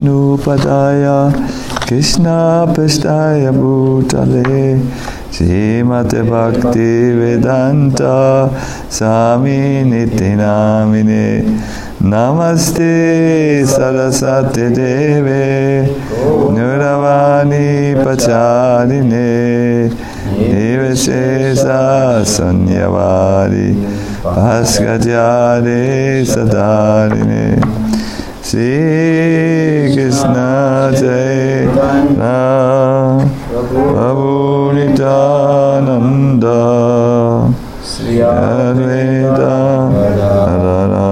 Nupadaya Krishna Pestaya Bhutale Srimate Bhakti Vedanta Swami Niti Namine Namaste Saraswati Deve Nuravani Pacharine Niveshesa Sanyavari Bhaskajare Sadarine Shri Krishna Chaitanya Prabhu Nityananda Shri Advaita Gadadhara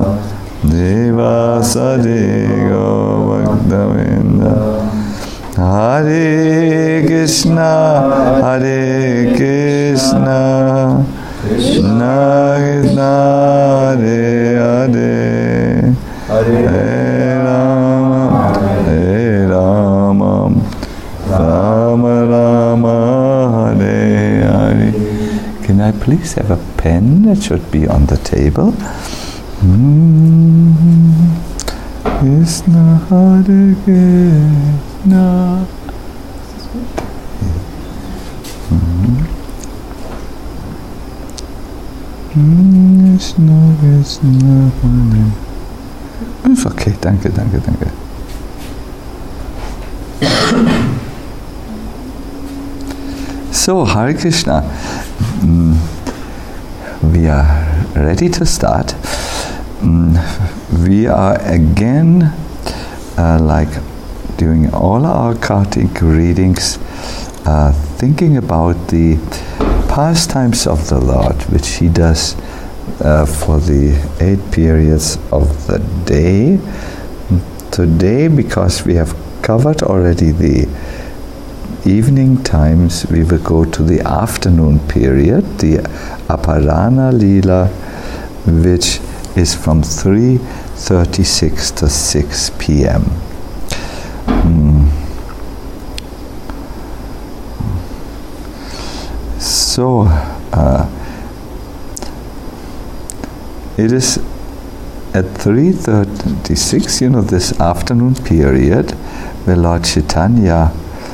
Devasari Govardhavendra Hare Krishna Krishna Krishna Hare Hare Hare Rama Rama Rama Hare Hare. Can I please have a pen that should be on the table? Krishna Hare Krishna. Krishna Krishna Hare. It's okay, danke. So, Hare Krishna, we are ready to start. We are again, like doing all our Kartik readings, thinking about the pastimes of the Lord, which He does for the 8 periods of the day. Today, because we have covered already the evening times, we will go to the afternoon period, the Aparana Leela, which is from 3:36 to 6 p.m. So, it is at 3:36, this afternoon period, where Lord Chaitanya,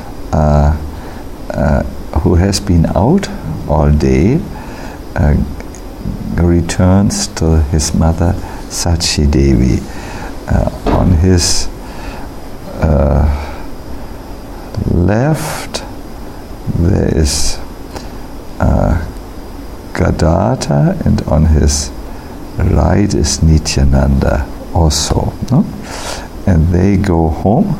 who has been out all day, returns to his mother Sachi Devi. On his left there is Gadadhar, and on his right is Nityananda also. No? And they go home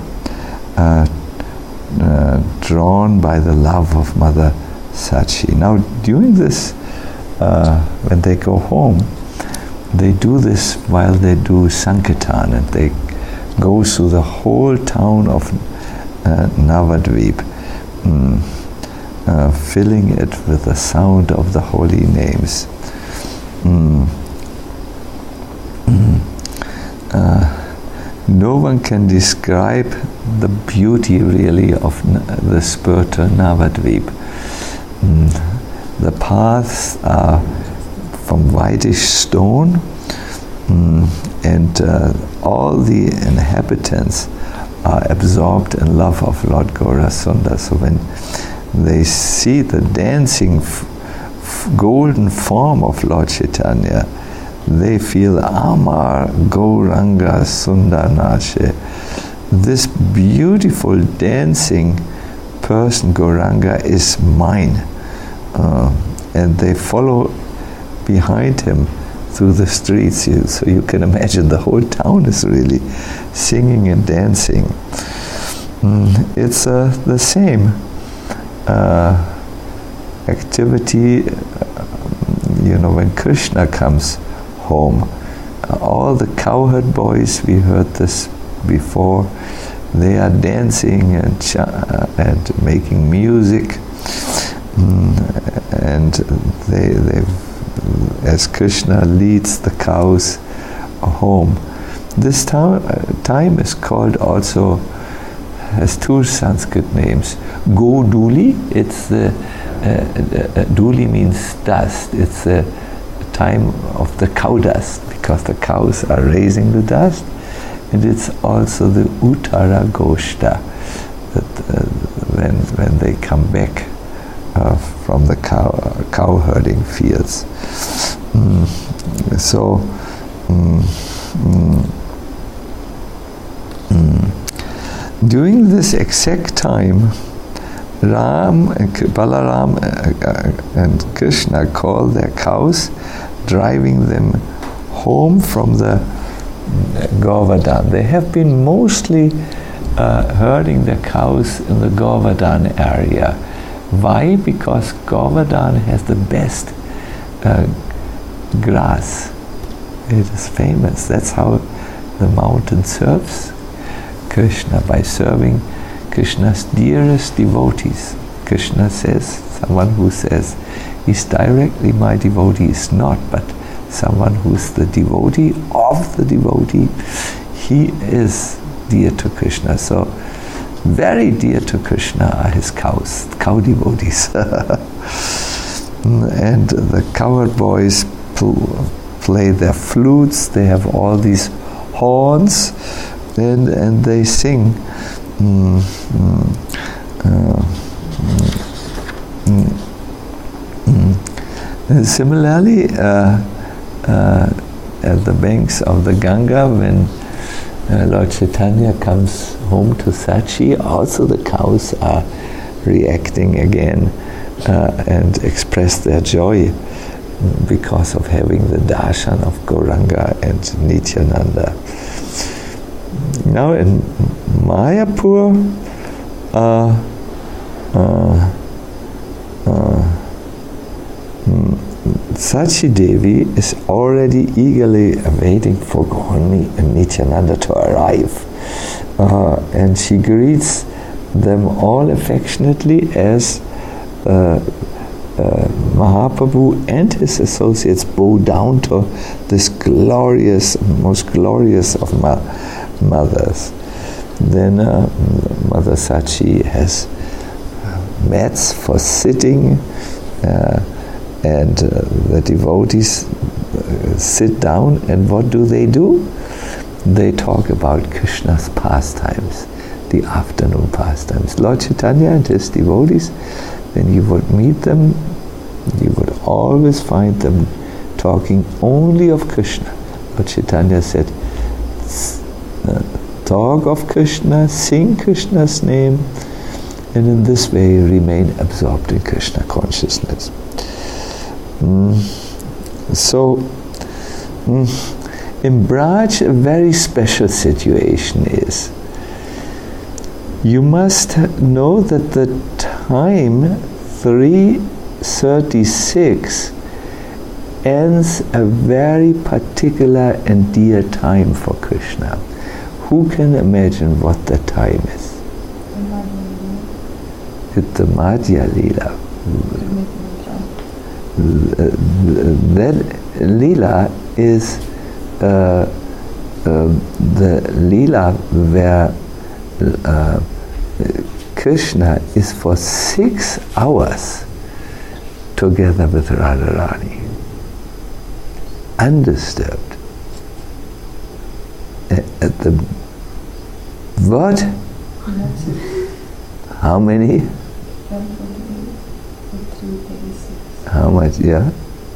drawn by the love of Mother Sachi. Now, during this, when they go home, they do this while they do Sankirtan, and they go through the whole town of Navadvip, filling it with the sound of the holy names. No one can describe the beauty really of the spiritual Navadvip. The paths are from whitish stone, and all the inhabitants are absorbed in love of Lord Gaurasundar. So when they see the dancing golden form of Lord Chaitanya, they feel Amar Gauranga Sundarnashe. This beautiful dancing person, Gauranga, is mine. And they follow behind him through the streets. So you can imagine the whole town is really singing and dancing. It's the same activity, when Krishna comes home. All the cowherd boys, we heard this before, they are dancing and making music, and they as Krishna leads the cows home. This time is called also, has 2 Sanskrit names. Goduli, it's the Duli means dust. It's the time of the cow dust, because the cows are raising the dust, and it's also the Uttara Goshta, that when they come back from the cow herding fields. During this exact time, Balaram and Krishna call their cows, driving them home from the Govardhan. They have been mostly herding their cows in the Govardhan area. Why? Because Govardhan has the best grass. It is famous. That's how the mountain serves Krishna, by serving Krishna's dearest devotees. Krishna says, someone who says he's directly my devotee is not, but someone who's the devotee of the devotee, he is dear to Krishna. So very dear to Krishna are his cows, cow devotees. And the cowherd boys play their flutes, they have all these horns, and they sing. Similarly, at the banks of the Ganga, when Lord Chaitanya comes home to Sachi, also the cows are reacting again and express their joy because of having the darshan of Gauranga and Nityananda. Now in Mayapur, Sachi Devi is already eagerly waiting for Gaurani and Nityananda to arrive. And she greets them all affectionately as Mahaprabhu and his associates bow down to this glorious, most glorious of mothers. Then Mother Sachi has mats for sitting, and the devotees sit down, and what do? They talk about Krishna's pastimes, the afternoon pastimes. Lord Chaitanya and his devotees, when you would meet them, you would always find them talking only of Krishna. Lord Chaitanya said, talk of Krishna, sing Krishna's name, and in this way remain absorbed in Krishna consciousness. In Braj, a very special situation is, you must know that the time 3:36 ends a very particular and dear time for Krishna. Who can imagine what that time is? It's the Madhya Leela. That Leela is the Leela where Krishna is for 6 hours together with Radharani, undisturbed. At the what? How many? How much? Yeah.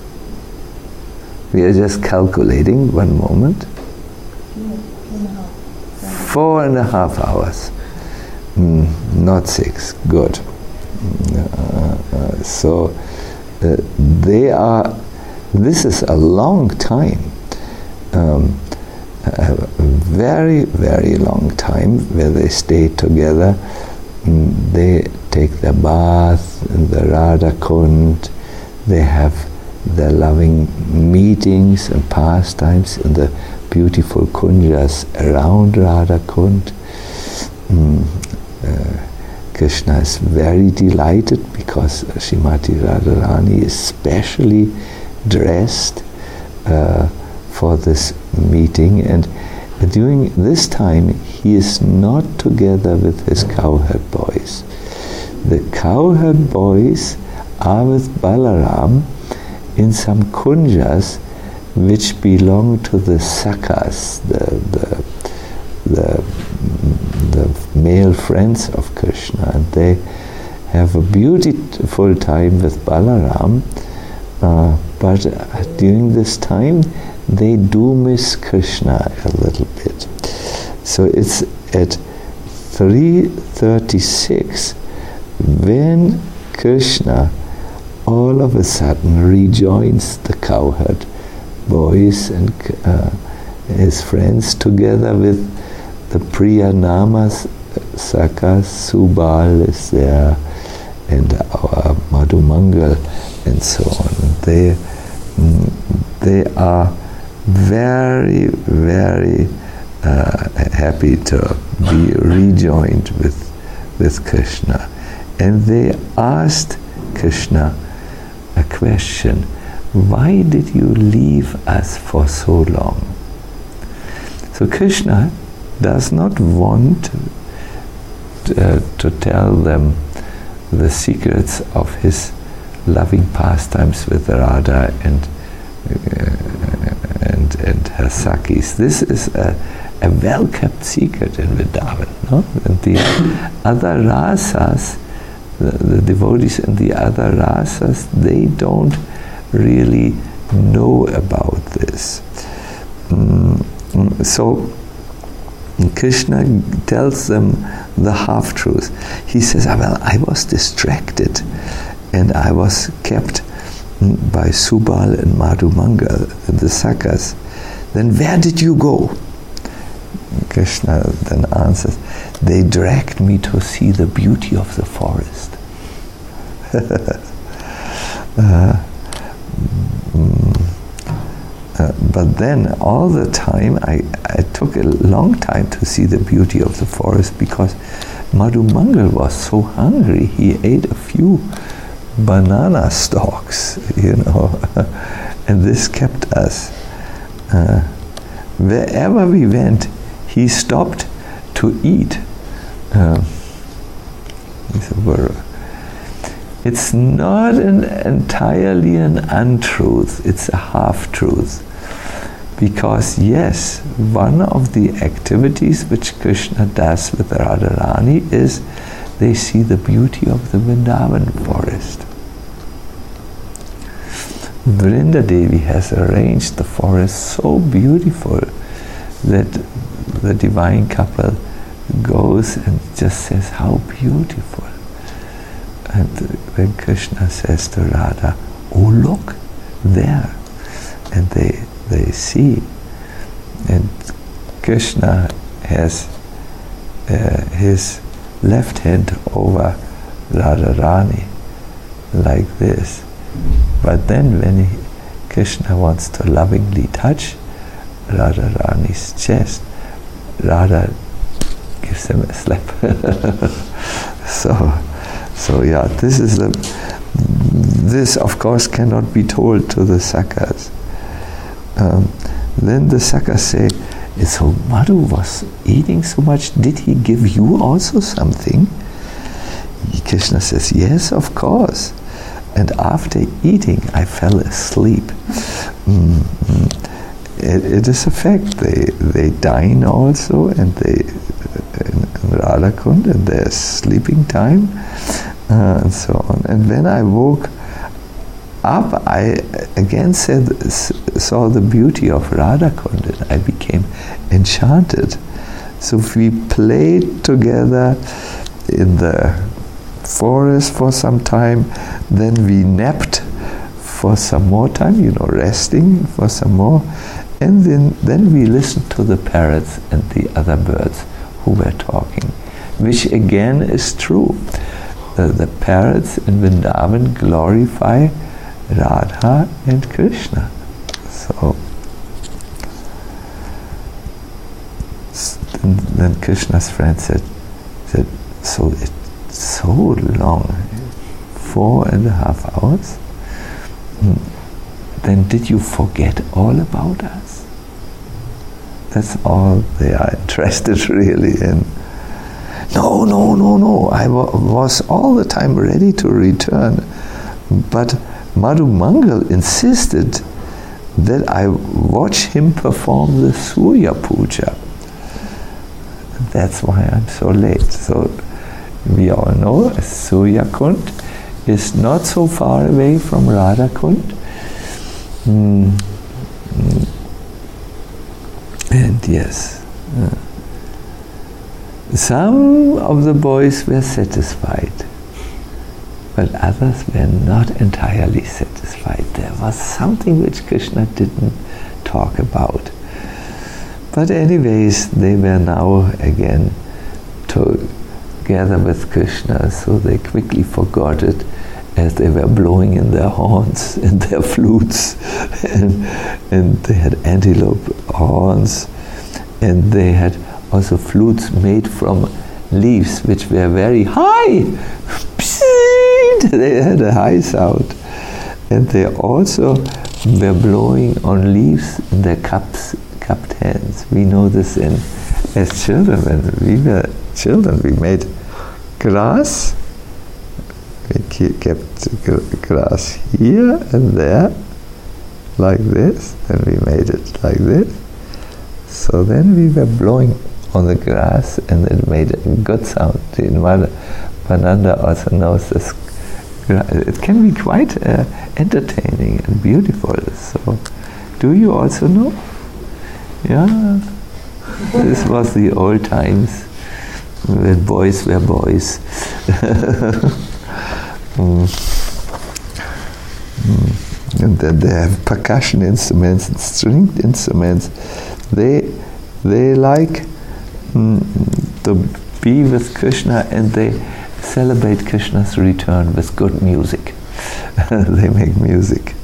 We are just calculating. One moment. 4.5 hours. Not 6. Good. So they are. This is a long time. A very, very long time where they stay together. They take their bath in the Radha Kund. They have their loving meetings and pastimes in the beautiful kunjas around Radha Kund. Krishna is very delighted because Srimati Radharani is specially dressed for this meeting, and during this time he is not together with his cowherd boys. The cowherd boys are with Balaram in some kunjas which belong to the Sakas, the male friends of Krishna, and they have a beautiful time with Balaram, but during this time they do miss Krishna a little bit. So it's at 3:36 when Krishna all of a sudden rejoins the cowherd boys and his friends together with the Priyanamas, Sakas, Subal is there, and our Madhumangal and so on. They are very, very happy to be rejoined with Krishna. And they asked Krishna a question: why did you leave us for so long? So Krishna does not want to tell them the secrets of his loving pastimes with Radha and her Sakis. This is a well-kept secret in Vrindavan. No? And the other rasas, the devotees in the other rasas, they don't really know about this. So Krishna tells them the half-truth. He says, well, I was distracted and I was kept by Subal and Madhumangal, the Sakas. Then where did you go? Krishna then answers, they dragged me to see the beauty of the forest. But then all the time I took a long time to see the beauty of the forest, because Madhumangal was so hungry, he ate a few banana stalks, and this kept us. Wherever we went, he stopped to eat. It's not entirely an untruth, it's a half-truth. Because yes, one of the activities which Krishna does with Radharani is they see the beauty of the Vrindavan forest. Vrindadevi has arranged the forest so beautiful that the divine couple goes and just says, how beautiful. And then Krishna says to Radha, oh look, there. And they see. And Krishna has his left hand over Radharani like this. But then when Krishna wants to lovingly touch Radharani's chest, Radha gives him a slap. So yeah, this of course cannot be told to the Sakas. Then the Sakas say, so Madhu was eating so much, did he give you also something? Krishna says, yes, of course. And after eating, I fell asleep. It is a fact. They dine also, and they in Radhakund, and their sleeping time, and so on. And when I woke up, I again saw the beauty of Radhakund, and I became enchanted. So we played together in the forest for some time, then we napped for some more time, resting for some more, and then we listened to the parrots and the other birds who were talking, which again is true. The parrots in Vrindavan glorify Radha and Krishna. So then Krishna's friend said, so it's so long, 4.5 hours? Then did you forget all about us? That's all they are interested really in. No, I was all the time ready to return, but Madhumangal insisted that I watch him perform the Surya Puja. that's why I'm so late. So we all know Surya Kund is not so far away from Radha Kund. And yes, some of the boys were satisfied, but others were not entirely satisfied. There was something which Krishna didn't talk about. But anyways, they were now again together with Krishna, so they quickly forgot it as they were blowing in their horns and their flutes, and they had antelope horns, and they had also flutes made from leaves which were very high. They had a high sound, and they also were blowing on leaves in their cupped hands. We know this as children. When we were children, we made grass. We kept grass here and there, like this, and we made it like this. So then we were blowing on the grass, and it made a good sound. Vananda also knows this. It can be quite entertaining and beautiful. So, do you also know? Yeah, this was the old times when boys were boys. And then they have percussion instruments and stringed instruments. They like to be with Krishna, and they celebrate Krishna's return with good music. They make music.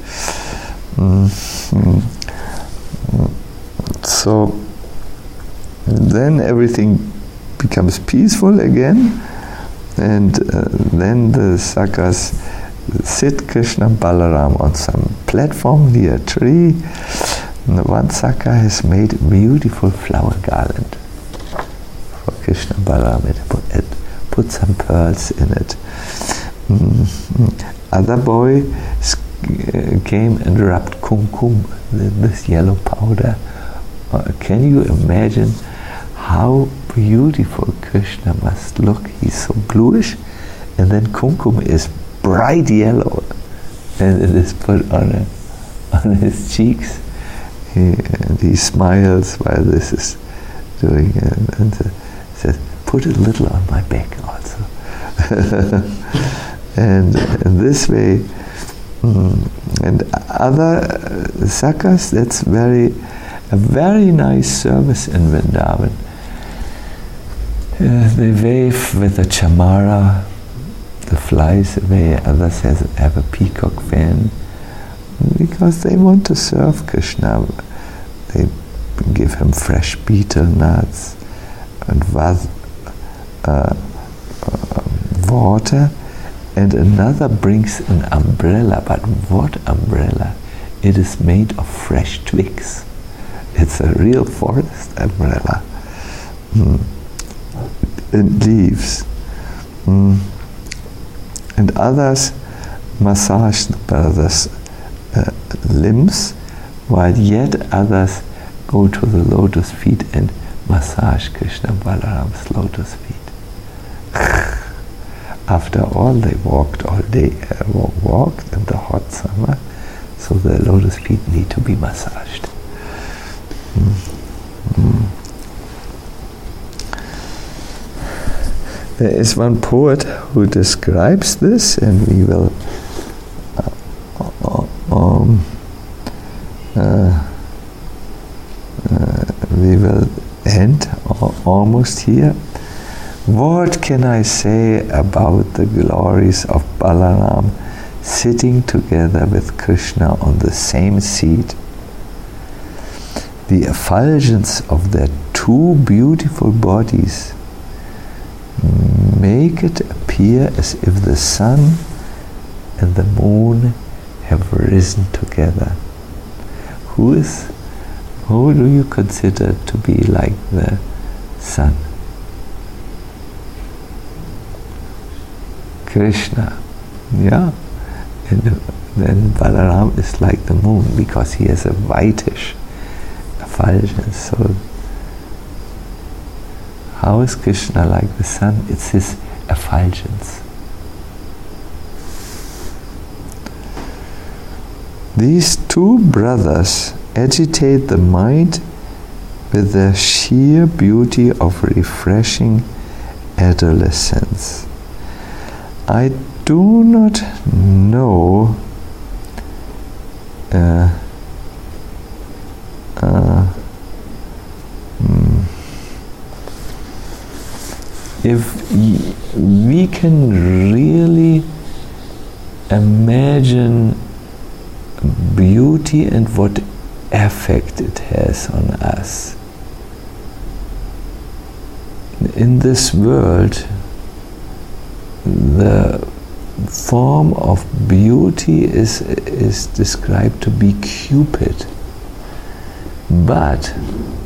So then everything becomes peaceful again, and then the Sakhas sit Krishna and Balaram on some platform near a tree. And one Sakha has made a beautiful flower garland for Krishna and Balaram. It put some pearls in it. Other boy came and rubbed kumkum, this yellow powder. Can you imagine how beautiful Krishna must look? He's so bluish, and then kumkum is bright yellow, and it is put on his cheeks. And he smiles while this is doing it, and says, "Put a little on my back also." And in this way, and other sakhas, that's a very nice service in Vrindavan. They wave with a chamara, the flies away. Others have a peacock fan, because they want to serve Krishna. They give him fresh betel nuts and water, and another brings an umbrella. But what umbrella? It is made of fresh twigs. It's a real forest umbrella. And leaves. And others massage the brothers' limbs, while yet others go to the lotus feet and massage Krishna Balaram's lotus feet. After all, they walked all day, walked in the hot summer, so the lotus feet need to be massaged. There is one poet who describes this, and we will end almost here. What can I say about the glories of Balaram sitting together with Krishna on the same seat? The effulgence of their two beautiful bodies make it appear as if the sun and the moon have risen together. Who do you consider to be like the sun? Krishna, yeah. And then Balaram is like the moon, because he has a whitish effulgence. So How is Krishna like the sun? It's his effulgence. These two brothers agitate the mind with the sheer beauty of refreshing adolescence. I do not know if we can really imagine beauty and what effect it has on us. In this world, the form of beauty is described to be Cupid. But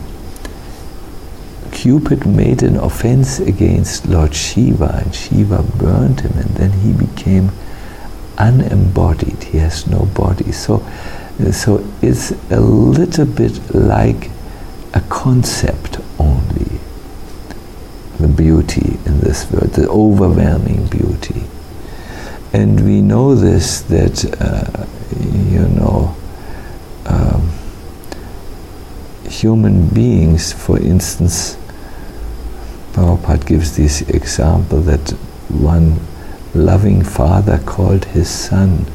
Cupid made an offense against Lord Shiva, and Shiva burned him, and then he became unembodied. He has no body. So it's a little bit like a concept only, the beauty in this world, the overwhelming beauty. And we know this, that human beings, for instance, Prabhupada gives this example that one loving father called his son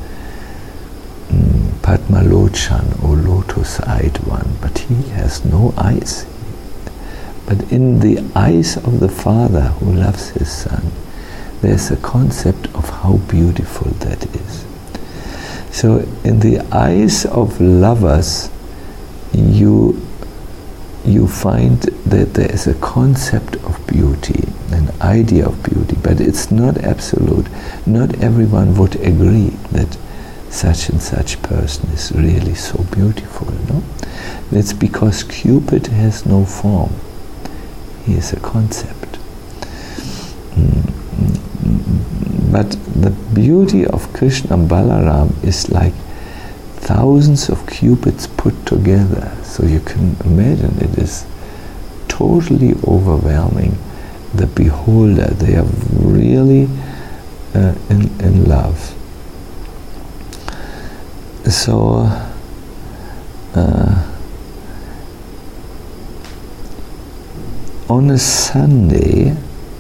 Padmalochan, or lotus-eyed one, but he has no eyes. But in the eyes of the father who loves his son, there's a concept of how beautiful that is. So in the eyes of lovers, you find that there is a concept of beauty, an idea of beauty, but it's not absolute. Not everyone would agree that such and such person is really so beautiful, no? It's because Cupid has no form. He is a concept. But the beauty of Krishna and Balaram is like thousands of Cupids put together. So you can imagine it is totally overwhelming the beholder. They are really in love. So on a Sunday,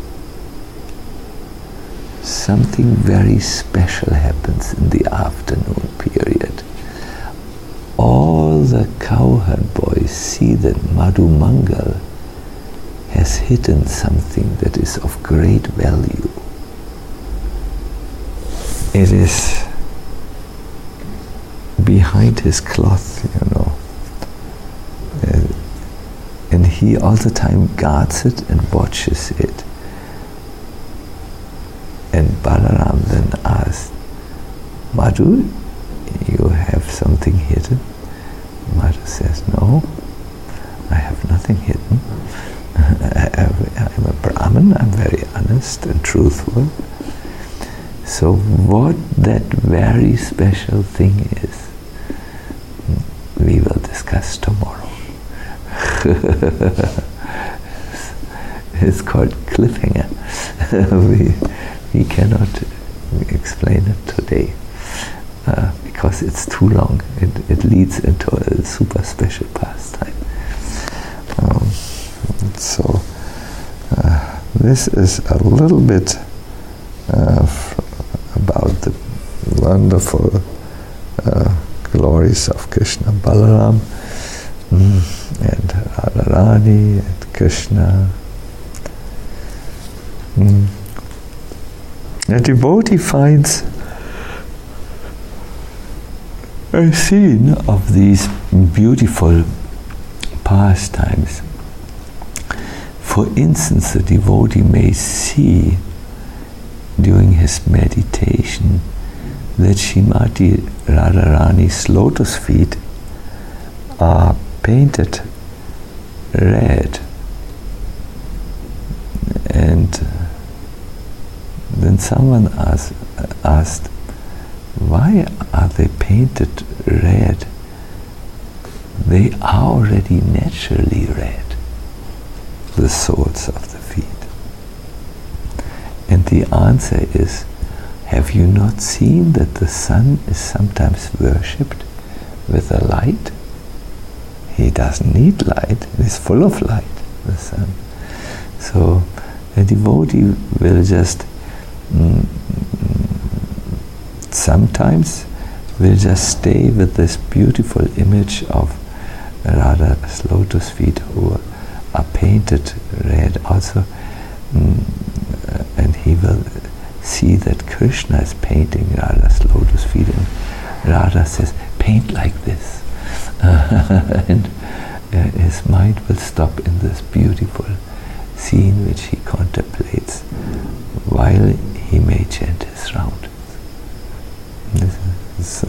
something very special happens in the afternoon period. All the cowherd boys see that Madhu Mangal has hidden something that is of great value. It is behind his cloth, and he all the time guards it and watches it. And Balaram then asked, Madhu, you have something hidden? Madhu says, no, I have nothing hidden. I'm a Brahmin, I'm very honest and truthful. So what that very special thing is, we will discuss tomorrow. It's called cliffhanger. We cannot explain it today because it's too long. It leads into a super special pastime. So this is a little bit about the wonderful glories of Krishna Balaram and Radharani and Krishna. A devotee finds a scene of these beautiful pastimes. For instance, the devotee may see during his meditation that Srimati Radharani's lotus feet are painted red, and then someone asked, why are they painted red? They are already naturally red, the soles of the feet. And the answer is, have you not seen that the sun is sometimes worshipped with a light? He doesn't need light, it is full of light, the sun. So a devotee will just sometimes will just stay with this beautiful image of Radha's lotus feet, who are painted red also, and he will see that Krishna is painting Radha's lotus feet, and Radha says, paint like this. And his mind will stop in this beautiful scene which he contemplates while he may chant his round. This is,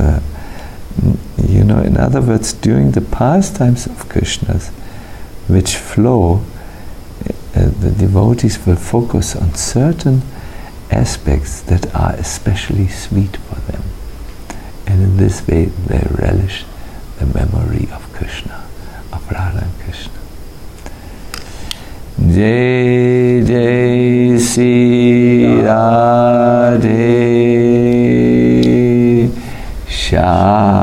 in other words, during the pastimes of Krishna's which flow, the devotees will focus on certain aspects that are especially sweet for them. And in this way they relish the memory of Krishna, of Radha and Krishna. Jai Jai Sri Radhe Shyam.